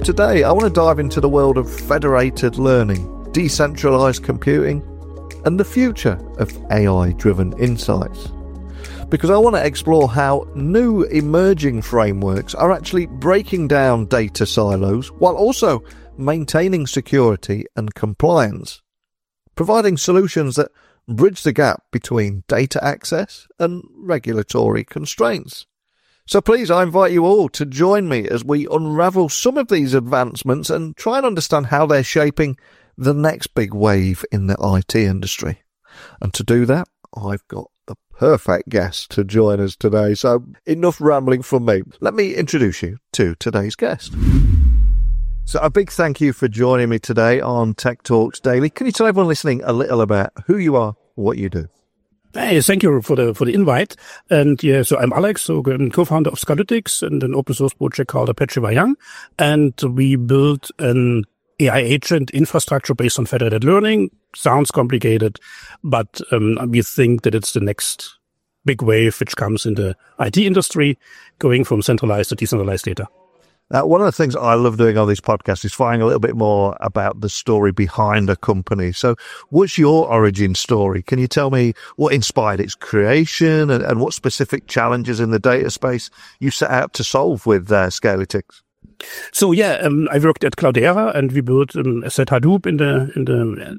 Today, I want to dive into the world of federated learning, decentralized computing, and the future of AI-driven insights. Because I want to explore how new emerging frameworks are actually breaking down data silos while also maintaining security and compliance, providing solutions that bridge the gap between data access and regulatory constraints. So please, I invite you all to join me as we unravel some of these advancements and try and understand how they're shaping the next big wave in the IT industry. And to do that, I've got the perfect guest to join us today. So enough rambling from me. Let me introduce you to today's guest. So a big thank you for joining me today on Tech Talks Daily. Can you tell everyone listening a little about who you are, what you do? Hey, thank you for the invite. And yeah, so I'm Alex, so I'm co-founder of Scalytics and an open source project called Apache Wayang. And we built an AI agent infrastructure based on federated learning. Sounds complicated, but we think that it's the next big wave which comes in the IT industry, going from centralized to decentralized data. One of the things I love doing on these podcasts is finding a little bit more about the story behind a company. So what's your origin story? Can you tell me what inspired its creation and what specific challenges in the data space you set out to solve with Scalytics? So yeah, I worked at Cloudera and we built SAP Hadoop in the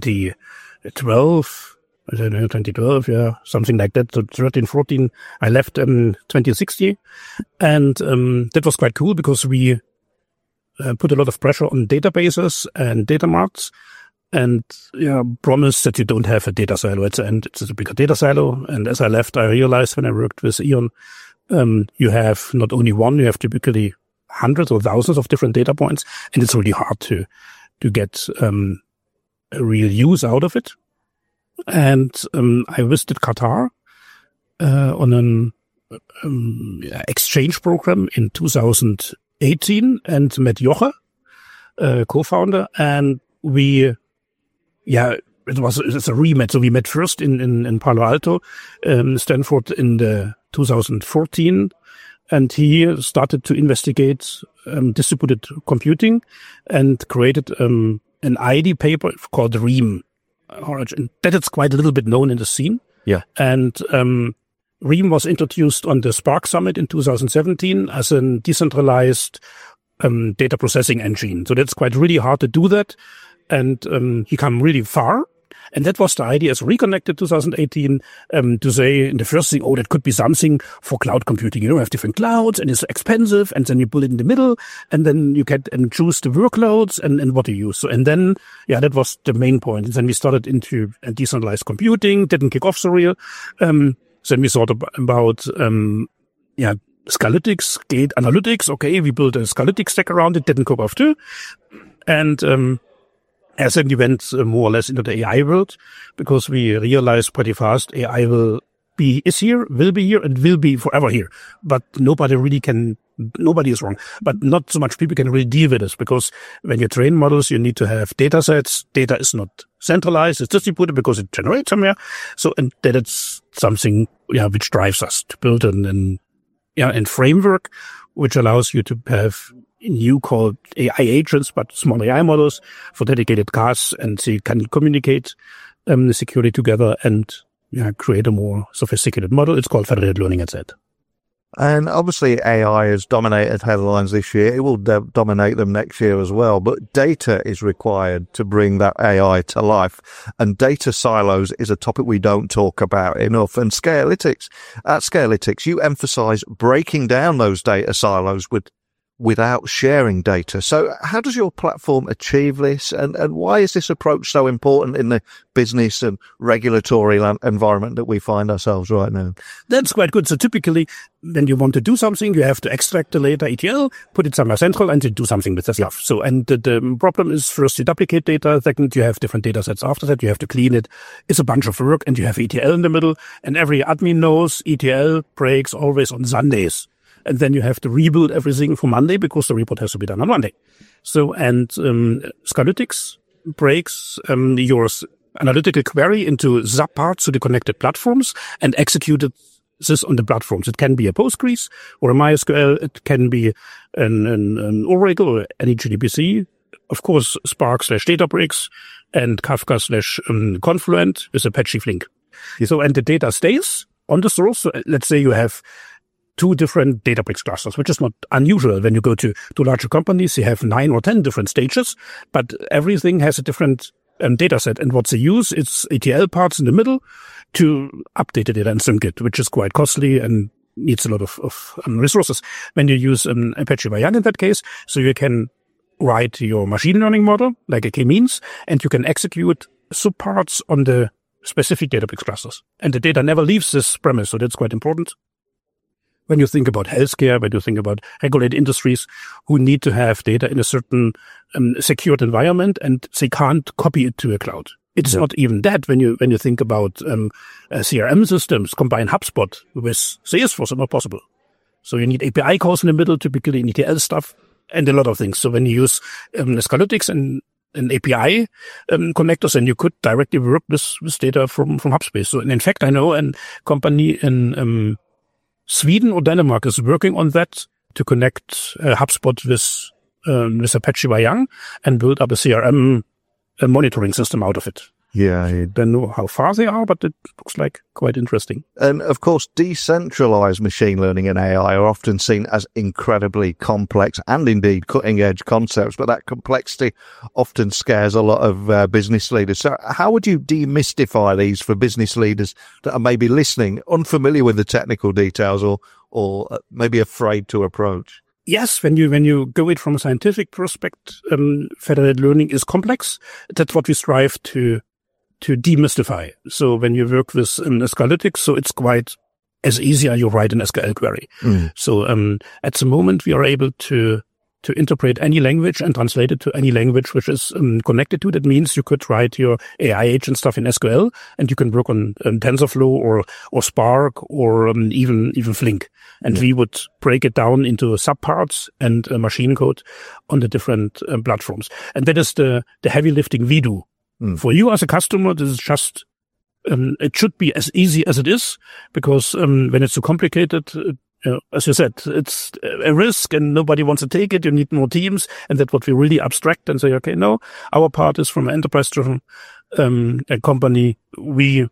2012. I don't know, 2012, yeah, something like that. So 13, 14, I left 2016. And that was quite cool because we put a lot of pressure on databases and data marts and promised that you don't have a data silo at the end. It's a bigger data silo. And as I left, I realized when I worked with Eon, you have not only one, you have typically hundreds or thousands of different data points. And it's really hard to get a real use out of it. And I visited Qatar on an exchange program in 2018 and met Joche, co-founder, and it's a remet. So we met first in Palo Alto, Stanford in 2014, and he started to investigate distributed computing and created an ID paper called REAM. Origin. That is quite a little bit known in the scene. Yeah. And REAM was introduced on the Spark Summit in 2017 as a decentralized data processing engine. So that's quite really hard to do that. And he come really far. And that was the idea as Reconnected 2018 to say in the first thing, that could be something for cloud computing. You have different clouds and it's expensive. And then you put it in the middle and then you can choose the workloads and what to use. So, and then, that was the main point. And then we started into decentralized computing, didn't kick off so real. Then we thought about Scalytics, Gate Analytics. Okay, we built a Scalytics stack around it, didn't kick off too. And, as then we went more or less into the AI world because we realized pretty fast AI will be here, and will be forever here. But nobody is wrong. But not so much people can really deal with this because when you train models, you need to have data sets. Data is not centralized, it's distributed because it generates somewhere. So, and that it's something, which drives us to build an framework which allows you to have you call AI agents, but small AI models for dedicated tasks, and they can communicate securely together and create a more sophisticated model. It's called federated learning, as said. And obviously AI has dominated headlines this year. It will dominate them next year as well. But data is required to bring that AI to life. And data silos is a topic we don't talk about enough. And at Scalytics, you emphasize breaking down those data silos without sharing data. So how does your platform achieve this? And why is this approach so important in the business and regulatory environment that we find ourselves right now? That's quite good. So typically, when you want to do something, you have to extract the data ETL, put it somewhere central, and to do something with the stuff. So, and the problem is first you duplicate data. Second, you have different data sets. After that, you have to clean it. It's a bunch of work, and you have ETL in the middle. And every admin knows ETL breaks always on Sundays. And then you have to rebuild everything for Monday because the report has to be done on Monday. So, and Scalytics breaks your analytical query into subparts to the connected platforms and execute it this on the platforms. It can be a Postgres or a MySQL. It can be an Oracle or any JDBC. Of course, Spark/Databricks and Kafka/Confluent with Apache Flink. Yes. So, and the data stays on the source. So let's say you have 2 different Databricks clusters, which is not unusual. When you go to larger companies, you have 9 or 10 different stages, but everything has a different data set. And what they use is ETL parts in the middle to update the data and sync it, which is quite costly and needs a lot of resources. When you use Apache Variant in that case, so you can write your machine learning model like a k-means, and you can execute subparts on the specific Databricks clusters. And the data never leaves this premise, so that's quite important. When you think about healthcare, when you think about regulated industries who need to have data in a certain secured environment, and they can't copy it to a cloud. It's not even that. When you think about CRM systems, combine HubSpot with Salesforce, it's not possible. So you need API calls in the middle, typically in ETL stuff, and a lot of things. So when you use Scalytics and an API connectors, and you could directly work with data from HubSpace. So in fact, I know a company in Sweden or Denmark is working on that to connect HubSpot with Apache Variant and build up a CRM monitoring system out of it. Yeah. I don't know how far they are, but it looks like quite interesting. And of course, decentralized machine learning and AI are often seen as incredibly complex and indeed cutting edge concepts, but that complexity often scares a lot of business leaders. So how would you demystify these for business leaders that are maybe listening, unfamiliar with the technical details or maybe afraid to approach? Yes, when you go it from a scientific perspective, federated learning is complex. That's what we strive to demystify. So when you work with Scalytics, so it's quite as easy as you write an SQL query. So at the moment we are able to interpret any language and translate it to any language which is connected to. That means you could write your AI agent stuff in SQL, and you can work on TensorFlow or Spark or even Flink. And we would break it down into subparts and machine code on the different platforms. And that is the heavy lifting we do. For you as a customer, this is just, it should be as easy as it is, because when it's too complicated, as you said, it's a risk and nobody wants to take it. You need more teams, and that's what we really abstract and say, okay, no, our part is from an enterprise-driven company. We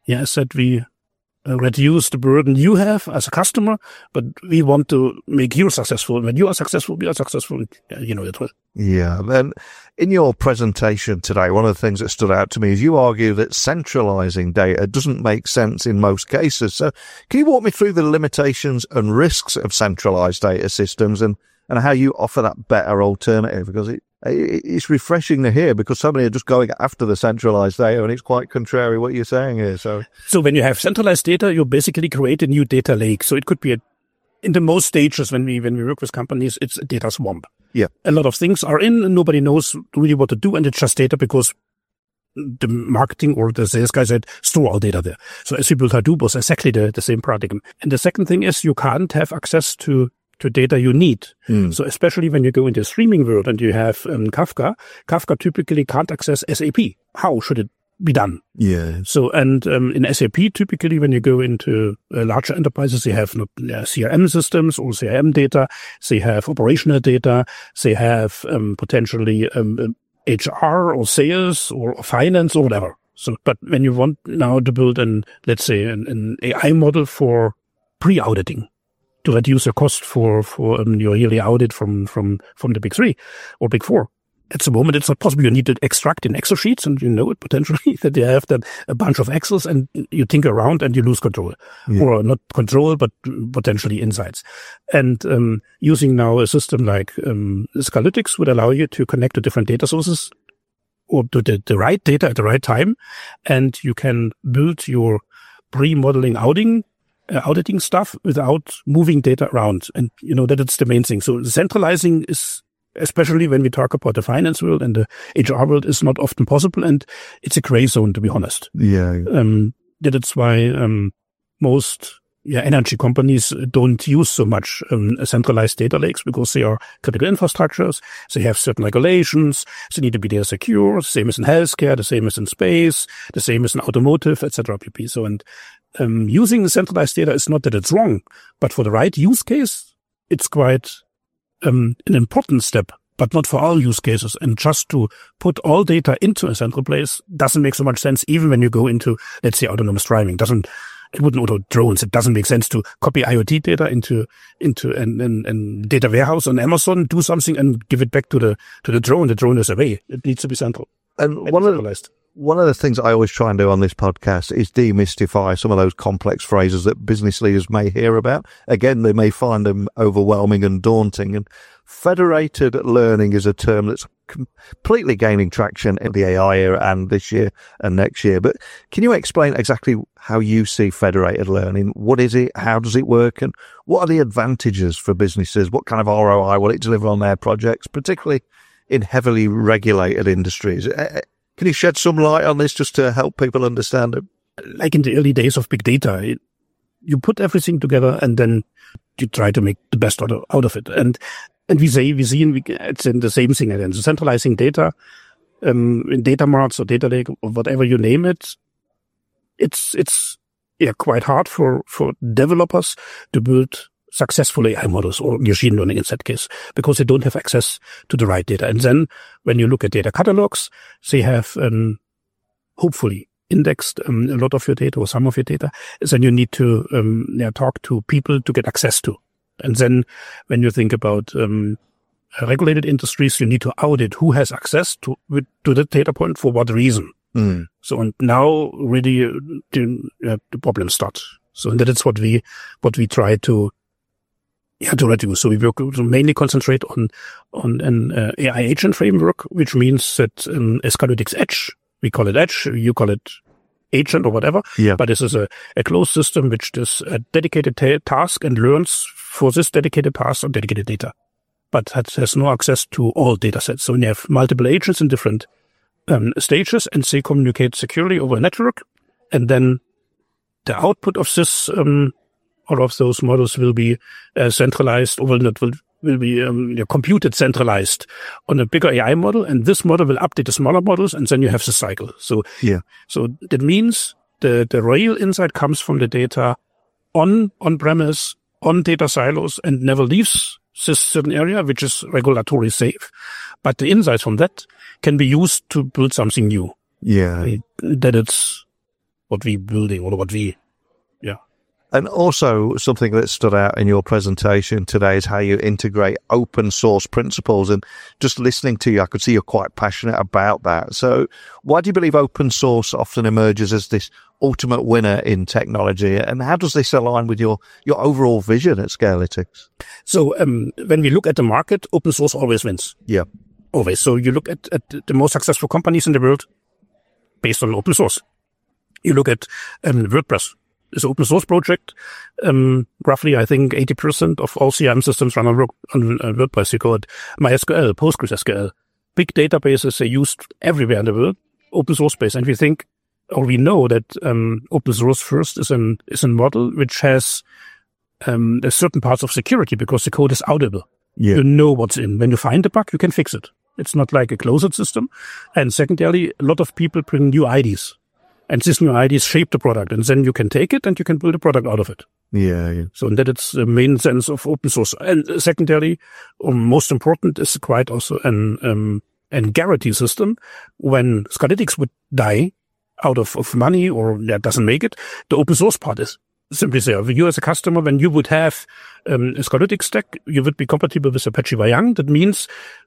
reduce the burden you have as a customer, but we want to make you successful. When you are successful, we are successful. You know it well. Yeah. Then in your presentation today, one of the things that stood out to me is you argue that centralizing data doesn't make sense in most cases. So can you walk me through the limitations and risks of centralized data systems and how you offer that better alternative? Because it's refreshing to hear, because so many are just going after the centralized data, and it's quite contrary what you're saying here. So when you have centralized data, you basically create a new data lake. So it could be in the most stages when we work with companies, it's a data swamp. Yeah. A lot of things are in and nobody knows really what to do, and it's just data because the marketing or the sales guy said, store all data there. So as we built Hadoop was exactly the same paradigm. And the second thing is you can't have access to data you need. So especially when you go into the streaming world and you have Kafka typically can't access SAP. How should it be done? Yeah. So, and in SAP, typically when you go into larger enterprises, they have CRM systems or CRM data, they have operational data, they have potentially HR or sales or finance or whatever. So, but when you want now to build let's say an AI model for pre-auditing, to reduce the cost for your yearly audit from the big 3 or big 4. At the moment, it's not possible. You need to extract in Excel sheets, and you know it potentially that you have a bunch of Excels, and you tinker around and you lose control, or not control, but potentially insights. And using now a system like Scalytics would allow you to connect to different data sources or to the right data at the right time, and you can build your pre-modeling auditing stuff without moving data around. And you know that it's the main thing. So centralizing is, especially when we talk about the finance world and the HR world, is not often possible, and it's a gray zone, to be honest. Yeah. That's why most energy companies don't use so much centralized data lakes, because they are critical infrastructures. They have certain regulations. They need to be data secure. The same as in healthcare. The same as in space. The same as in automotive, etc. pp. So, and using centralized data is not that it's wrong, but for the right use case, it's quite an important step, but not for all use cases. And just to put all data into a central place doesn't make so much sense, even when you go into, let's say, autonomous driving. It wouldn't auto drones. It doesn't make sense to copy IoT data into an data warehouse on Amazon, do something and give it back to the drone. The drone is away. It needs to be central. And one of the things I always try and do on this podcast is demystify some of those complex phrases that business leaders may hear about. Again, they may find them overwhelming and daunting. And federated learning is a term that's completely gaining traction in the AI era and this year and next year. But can you explain exactly how you see federated learning? What is it? How does it work? And what are the advantages for businesses? What kind of ROI will it deliver on their projects, particularly in heavily regulated industries? Can you shed some light on this just to help people understand it? Like in the early days of big data, you put everything together and then you try to make the best out of it. And we see it's in the same thing again. So centralizing data in data marts or data lake or whatever you name it, it's quite hard for developers to build successful AI models or machine learning in that case, because they don't have access to the right data. And then when you look at data catalogs, they have hopefully indexed a lot of your data or some of your data. Then you need to talk to people to get access to. And then when you think about regulated industries, you need to audit who has access to the data point for what reason. Mm. So and now really the problems start. So and that is what we try to reduce. So we work to mainly concentrate on an AI agent framework, which means that Scalytics Edge, we call it Edge, you call it agent or whatever. Yeah. But this is a closed system which does a dedicated task and learns for this dedicated task on dedicated data, but has no access to all data sets. So when you have multiple agents in different stages and they communicate securely over a network, and then the output of this all of those models will be centralized, or will be computed centralized on a bigger AI model, and this model will update the smaller models, and then you have the cycle. So that means the real insight comes from the data on premise, on data silos, and never leaves this certain area, which is regulatory safe. But the insights from that can be used to build something new. Yeah, that it's what we're building or what we. And also something that stood out in your presentation today is how you integrate open source principles. And just listening to you, I could see you're quite passionate about that. So why do you believe open source often emerges as this ultimate winner in technology? And how does this align with your overall vision at Scalytics? So when we look at the market, open source always wins. Yeah. Always. So you look at the most successful companies in the world based on open source. You look at WordPress. It's an open source project. Roughly, I think 80% of all CRM systems run on WordPress. You call it MySQL, PostgreSQL. Big databases are used everywhere in the world, open source based. And we know that open source first is a model which has a certain parts of security because the code is auditable. Yeah. You know what's in. When you find a bug, you can fix it. It's not like a closed system. And secondarily, a lot of people bring new IDs. And these new IDs shape the product, and then you can take it and you can build a product out of it. Yeah. So that it's the main sense of open source. And secondarily, most important is quite also an guarantee system. When Scalytics would die out of money or doesn't make it, the open source part is simply there. You as a customer, when you would have a Scalytics stack, you would be compatible with Apache Wayang. That means,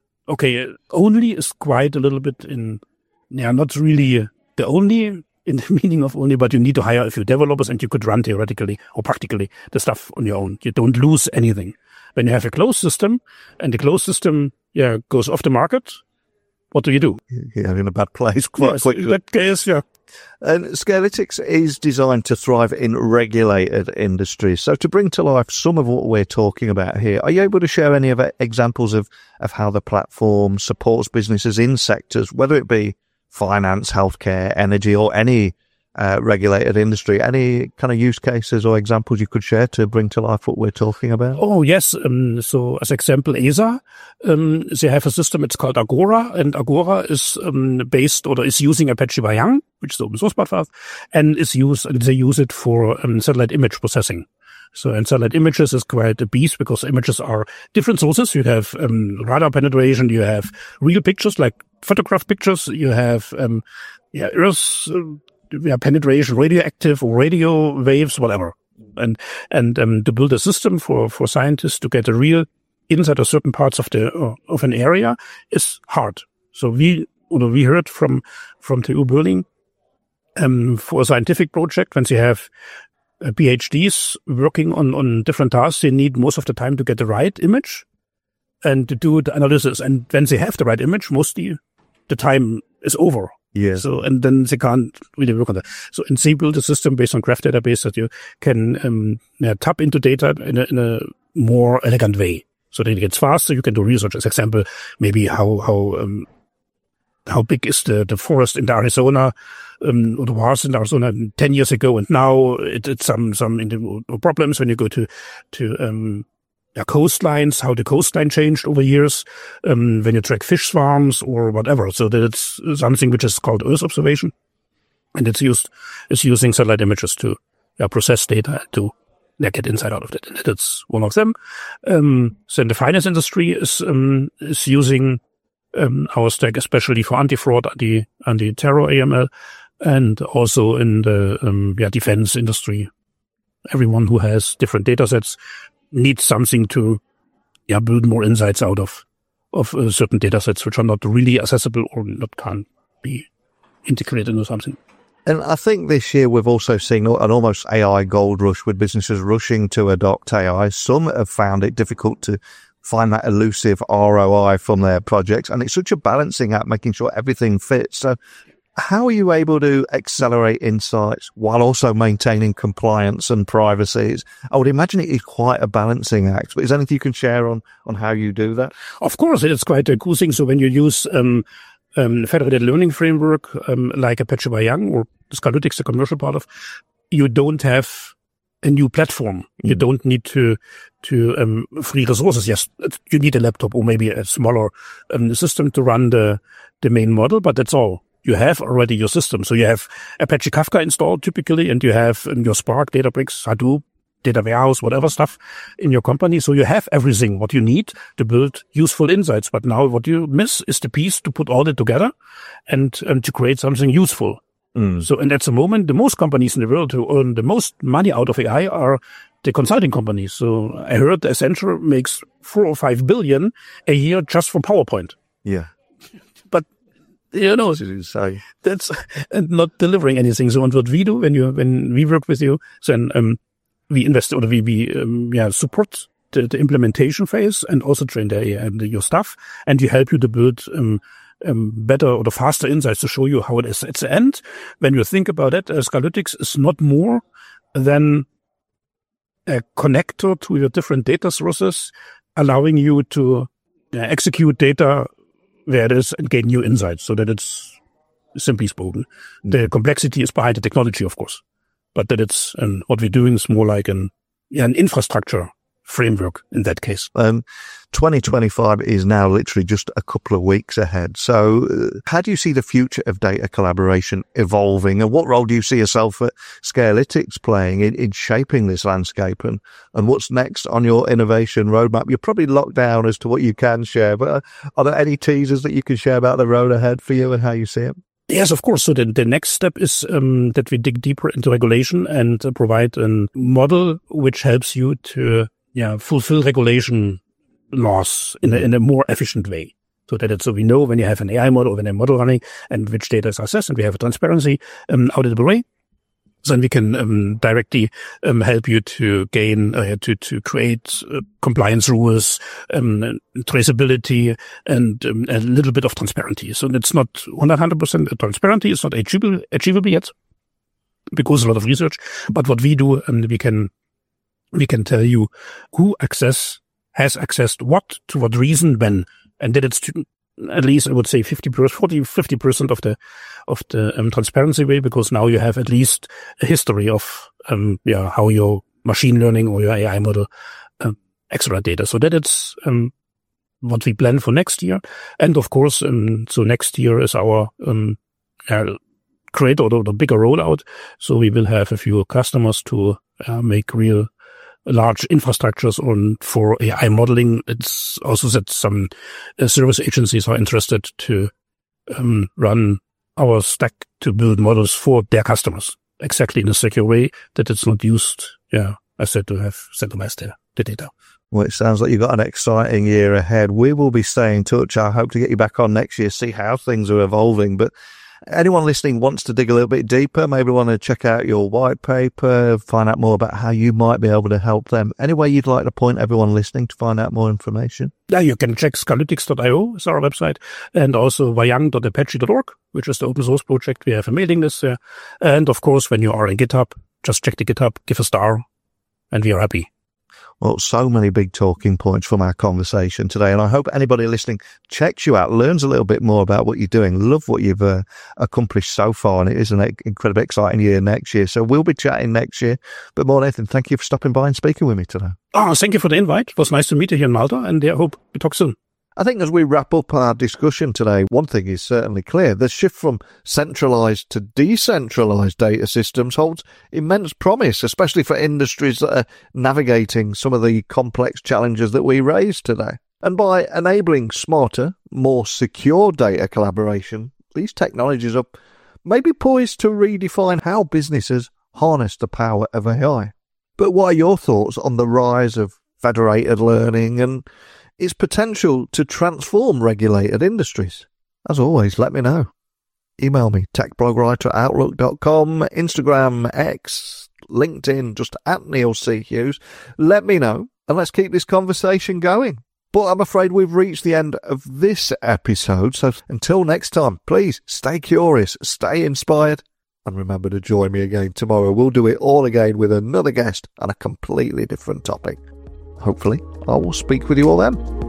only is quite a little bit not really the only, in the meaning of only, but you need to hire a few developers and you could run theoretically or practically the stuff on your own. You don't lose anything. When you have a closed system and the closed system, goes off the market, what do you do? You're in a bad place quite quickly. In that case, yeah. And Scalytics is designed to thrive in regulated industries. So to bring to life some of what we're talking about here, are you able to share any of examples of how the platform supports businesses in sectors, whether it be finance, healthcare, energy, or any regulated industry. Any kind of use cases or examples you could share to bring to life what we're talking about? Oh, yes. So as example, ESA, they have a system, it's called Agora, and Agora is based or is using Apache Wayang, which is the open source platform, and they use it for satellite image processing. So, and satellite images is quite a beast because images are different sources. You have radar penetration, you have real pictures like photograph pictures, you have Earth penetration, radioactive or radio waves, whatever. And to build a system for scientists to get a real insight of certain parts of an area is hard. So we heard from TU Berlin for a scientific project, when they have PhDs working on different tasks, they need most of the time to get the right image and to do the analysis. And when they have the right image, mostly the time is over. Yeah. So, and then they can't really work on that. So, and they build a system based on graph database that you can tap into data in a more elegant way. So that it gets faster. You can do research. As example, maybe how big is the forest in Arizona, or the was in Arizona 10 years ago, and now it's some problems when you go to coastlines, how the coastline changed over years, when you track fish swarms or whatever. So that it's something which is called Earth observation, and it's using satellite images to process data to get insight out of it. And that's one of them. So in the finance industry is using our stack, especially for anti-fraud, anti-terror AML, and also in the defense industry. Everyone who has different data sets needs something to build more insights out of certain data sets which are not really accessible or not can't be integrated into something. And I think this year we've also seen an almost AI gold rush with businesses rushing to adopt AI. Some have found it difficult to find that elusive ROI from their projects. And it's such a balancing act, making sure everything fits. So how are you able to accelerate insights while also maintaining compliance and privacy? I would imagine it is quite a balancing act, but is there anything you can share on how you do that? Of course, it's quite a cool thing. So when you use federated learning framework like Apache Wayang or Scalytics, the commercial part of, you don't have a new platform. You don't need to free resources. Yes, you need a laptop or maybe a smaller system to run the main model, but that's all. You have already your system. So you have Apache Kafka installed typically, and you have your Spark, Databricks, Hadoop, data warehouse, whatever stuff in your company. So you have everything what you need to build useful insights. But now what you miss is the piece to put all that together and to create something useful. So, and at the moment, the most companies in the world who earn the most money out of AI are the consulting companies. So I heard Accenture makes 4 or 5 billion a year just from PowerPoint. Yeah. But, that's not delivering anything. So what we do when we work with you, then we invest or we support the implementation phase and also train your staff, and we help you to build better or the faster insights to show you how it is. At the end, when you think about it, Scalytics is not more than a connector to your different data sources, allowing you to execute data where it is and gain new insights, so that it's simply spoken. The complexity is behind the technology, of course, but that it's what we're doing is more like an infrastructure framework in that case. 2025 is now literally just a couple of weeks ahead. So how do you see the future of data collaboration evolving, and what role do you see yourself at Scalytics playing in shaping this landscape, and what's next on your innovation roadmap? You're probably locked down as to what you can share, but are there any teasers that you can share about the road ahead for you and how you see it? Yes, of course. So the next step is that we dig deeper into regulation and provide a model which helps you to fulfill regulation laws in a more efficient way. So we know when you have an AI model or when a model running and which data is accessed, and we have a transparency auditable way. Then we can directly help you to gain to create compliance rules, traceability, and a little bit of transparency. So it's not 100% transparency. It's not achievable yet because a lot of research. But what we do, we can tell you who has accessed what, to what reason, when, and that it's at least I would say 50% of the transparency way, because now you have at least a history of how your machine learning or your AI model extract data. So that it's what we plan for next year. And of course, so next year is our great or the bigger rollout. So we will have a few customers to make real large infrastructures for AI modeling. It's also that some service agencies are interested to run our stack to build models for their customers, exactly in a secure way that it's not used, I said, to have centralized the data. Well, it sounds like you've got an exciting year ahead. We will be staying in touch. I hope to get you back on next year, see how things are evolving. But anyone listening wants to dig a little bit deeper, maybe want to check out your white paper, find out more about how you might be able to help them. Any way you'd like to point everyone listening to find out more information? Yeah, you can check Scalytics.io is our website, and also wayang.apache.org, which is the open source project. We have a mailing list there. And of course, when you are in GitHub, just check the GitHub, give a star, and we are happy. Well, so many big talking points from our conversation today, and I hope anybody listening checks you out, learns a little bit more about what you're doing. Love what you've accomplished so far, and it is an incredibly exciting year next year. So we'll be chatting next year. But more than anything, thank you for stopping by and speaking with me today. Oh, thank you for the invite. It was nice to meet you here in Malta, and I hope we talk soon. I think as we wrap up our discussion today, one thing is certainly clear. The shift from centralized to decentralized data systems holds immense promise, especially for industries that are navigating some of the complex challenges that we raised today. And by enabling smarter, more secure data collaboration, these technologies are maybe poised to redefine how businesses harness the power of AI. But what are your thoughts on the rise of federated learning and its potential to transform regulated industries? As always, let me know. Email me, techblogwriter@outlook.com, Instagram, X, LinkedIn, just @NeilC.Hughes. Let me know, and let's keep this conversation going. But I'm afraid we've reached the end of this episode, so until next time, please stay curious, stay inspired, and remember to join me again tomorrow. We'll do it all again with another guest and a completely different topic. Hopefully, I will speak with you all then.